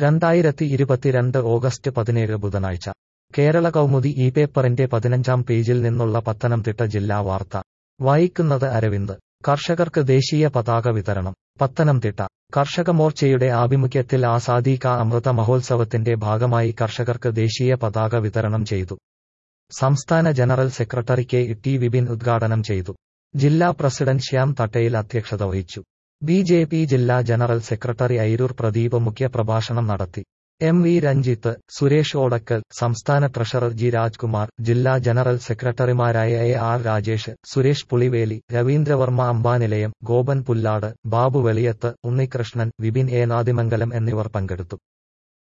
2022 August 17 ബുധനാഴ്ച കേരള കൗമുദി ഈ പേപ്പറിന്റെ 15-ാം പേജിൽ നിന്നുള്ള പത്തനംതിട്ട ജില്ലാ വാർത്ത വായിക്കുന്നത് അരവിന്ദ്. കർഷകർക്ക് ദേശീയ പതാക വിതരണം. പത്തനംതിട്ട കർഷക മോർച്ചയുടെ ആഭിമുഖ്യത്തിൽ ആസാദി കാ അമൃത മഹോത്സവത്തിന്റെ ഭാഗമായി കർഷകർക്ക് ദേശീയ പതാക വിതരണം ചെയ്തു. സംസ്ഥാന general secretary K T Vipin ഉദ്ഘാടനം ചെയ്തു. ജില്ലാ പ്രസിഡന്റ് ശ്യാം തട്ടയിൽ അധ്യക്ഷത വഹിച്ചു. ബി.ജെ.പി. ജില്ലാ ജനറൽ സെക്രട്ടറി ഐരൂർ പ്രദീപ് മുഖ്യപ്രഭാഷണം നടത്തി. എം.വി. രഞ്ജിത്ത്, സുരേഷ് ഓടക്കൽ, സംസ്ഥാന ട്രഷറർ ജി. രാജ്കുമാർ, ജില്ലാ ജനറൽ സെക്രട്ടറിമാരായ എ.ആർ. രാജേഷ്, സുരേഷ് പുളിവേലി, രവീന്ദ്രവർമ്മ അമ്പാനിലയം, ഗോപൻ പുല്ലാട്, ബാബു വെളിയത്ത്, ഉണ്ണികൃഷ്ണൻ, വിപിൻ എ. നാദിമംഗലം എന്നിവർ പങ്കെടുത്തു.